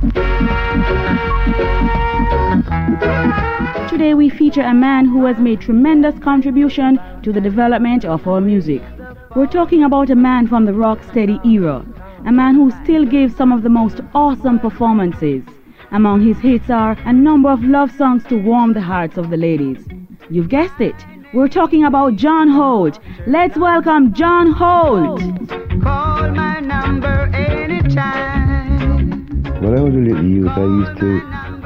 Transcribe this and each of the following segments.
Today we feature a man who has made tremendous contribution to the development of our music. We're talking about a man from the rocksteady era, a man who still gives some of the most awesome performances. Among his hits are a number of love songs to warm the hearts of the ladies. You've guessed it, we're talking about John Holt. Let's welcome John Holt. Call my number anytime. When I was a little youth, I used to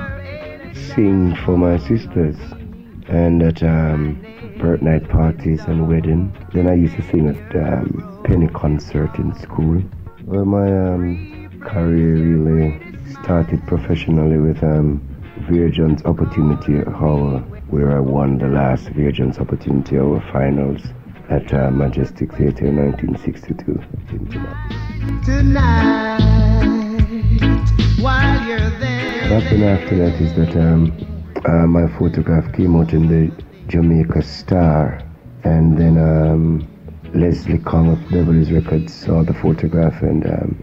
sing for my sisters and at birth night parties and wedding. Then I used to sing at penny concert in school. Well, my career really started professionally with Virgin's Opportunity Hour, where I won the last Virgin's Opportunity Hour finals at Majestic Theatre in 1962 in Jamaica. Tonight, while you're there. What happened after that is that my photograph came out in the Jamaica Star, and then Leslie Kong of Beverly's Records saw the photograph and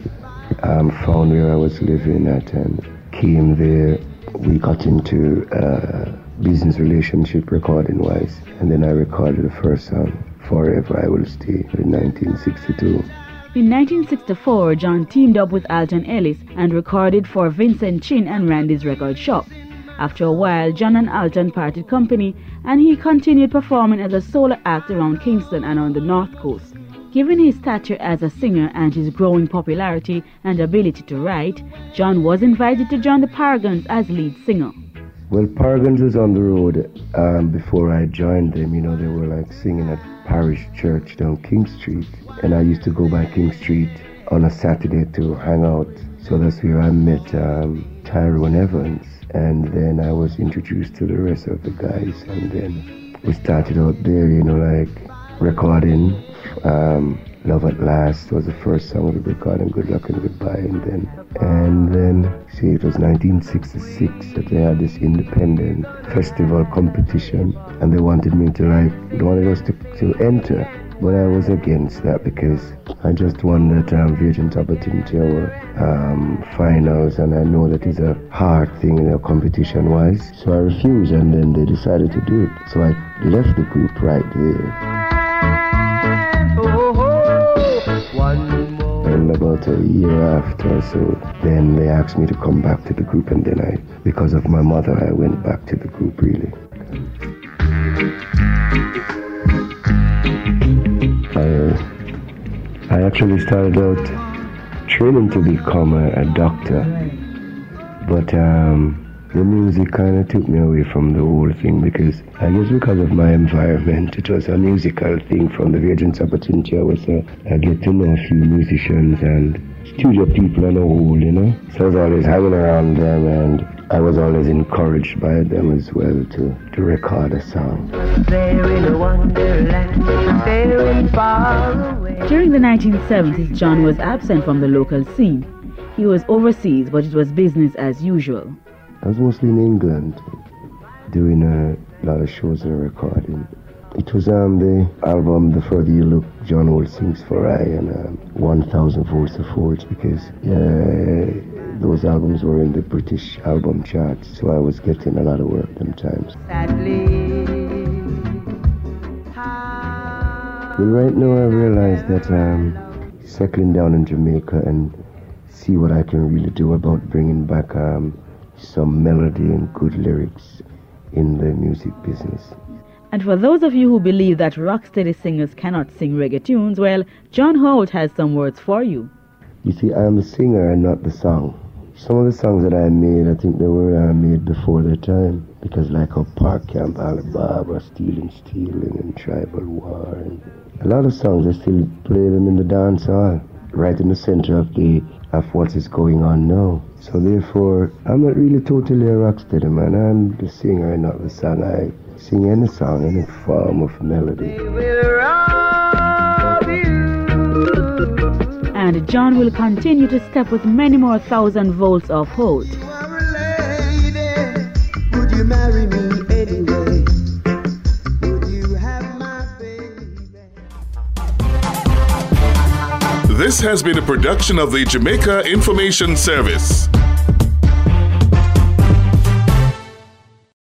found where I was living at and came there. We got into business relationship recording wise, and then I recorded the first song, Forever I Will Stay, in 1962. In 1964, John teamed up with Alton Ellis and recorded for Vincent Chin and Randy's Record Shop. After a while, John and Alton parted company, and he continued performing as a solo act around Kingston and on the North Coast. Given his stature as a singer and his growing popularity and ability to write, John was invited to join the Paragons as lead singer. Well, Paragons was on the road before I joined them. You know, they were like singing at Parish Church down King Street, and I used to go by King Street on a Saturday to hang out. So that's where I met Tyrone Evans, and then I was introduced to the rest of the guys, and then we started out there, you know, like recording. Love at Last was the first song we recorded, Good Luck and Goodbye, and then see, it was 1966 that they had this independent festival competition, and they wanted me to they wanted us to enter, but I was against that because I just won that Virgin's Opportunity Hour finals, and I know that is a hard thing, you know, competition-wise, so I refused, and then they decided to do it, so I left the group right there. And about a year after, so then they asked me to come back to the group, and then because of my mother, I went back to the group really. I actually started out training to become a doctor, but the music kind of took me away from the whole thing because I guess because of my environment, it was a musical thing from the Virgin's Opportunity. I get to know a few musicians and studio people on the whole, you know. So I was always hanging around them, and I was always encouraged by them as well to record a song. During the 1970s, John was absent from the local scene. He was overseas, but it was business as usual. I was mostly in England, doing a lot of shows and recording. It was the album The Further You Look, John Holt Sings for I, and 1000 Volts of Forge, because those albums were in the British album charts, so I was getting a lot of work them times. Well, right now I realized that settling down in Jamaica and see what I can really do about bringing back some melody and good lyrics in the music business. And for those of you who believe that rocksteady singers cannot sing reggae tunes, well, John Holt has some words for you. You see, I'm the singer and not the song. Some of the songs that I made, I think they were made before their time, because like Park Camp, Alibaba, Stealing, and Tribal War, and a lot of songs I still play them in the dance hall, right in the center of what is going on now. So therefore, I'm not really totally a rocksteady man. I'm the singer and not the song. I sing any song, any form of melody. And John will continue to step with many more 1,000 volts of Holt. Would you marry me anyway? Would you have my baby? This has been a production of the Jamaica Information Service.